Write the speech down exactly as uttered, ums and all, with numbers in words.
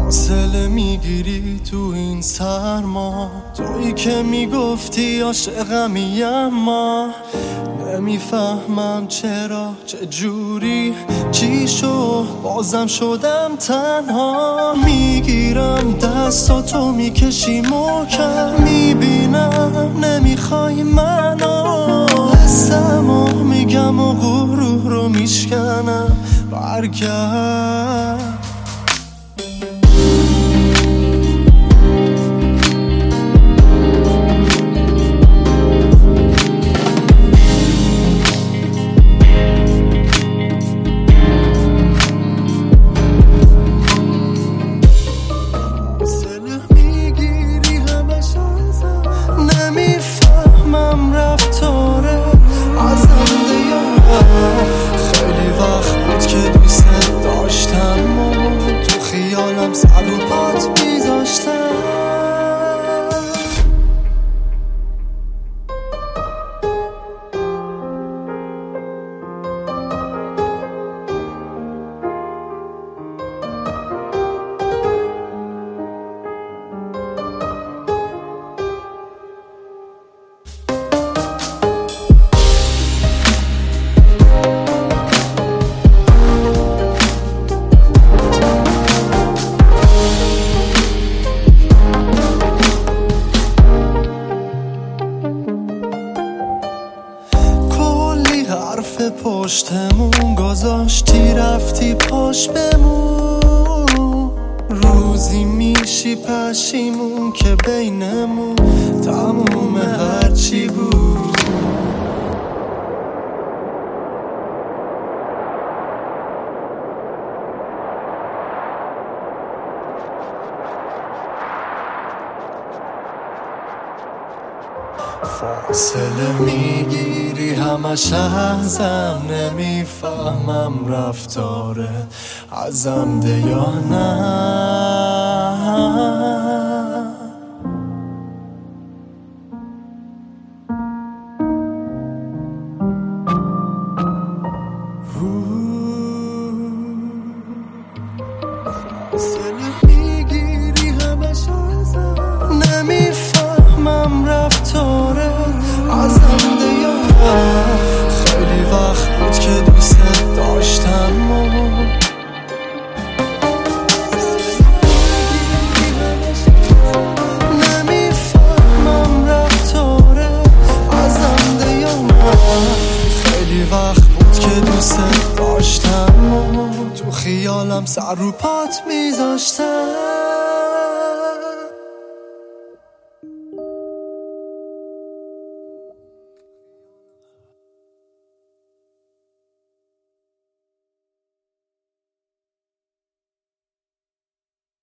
فاصله میگیری تو این سرما، تویی که میگفتی عاشقمی اما نمیفهمم چرا، چه جوری، چی شد بازم شدم تنها. میگیرم دستاتو میکشی محکم، میبینم نمیخوای منو، حسمو میگم و غرور رو میشکنم. برگرد نمیفهمم رفتاره ازم دیاره، خیلی وقت بود که دوست داشتم و تو خیالم سر و پات میذاشتم. حرف پشتمون گذاشتی رفتی پاش بمون، روزی میشی پشیمون که بینمون تموم هرچی بود. فاصله میگیری همش ازم، نمیفهمم رفتاره ازم ده یا نه. فاصله میگیری همش ازم، نمیفهمم رفتاره ازم دیاره، خیلی وقت بود که دوست داشتم و نمیفهمم رفتاره ازم دیاره، خیلی وقت بود که دوست داشتم و تو خیالم سر رو پات میذاشتم.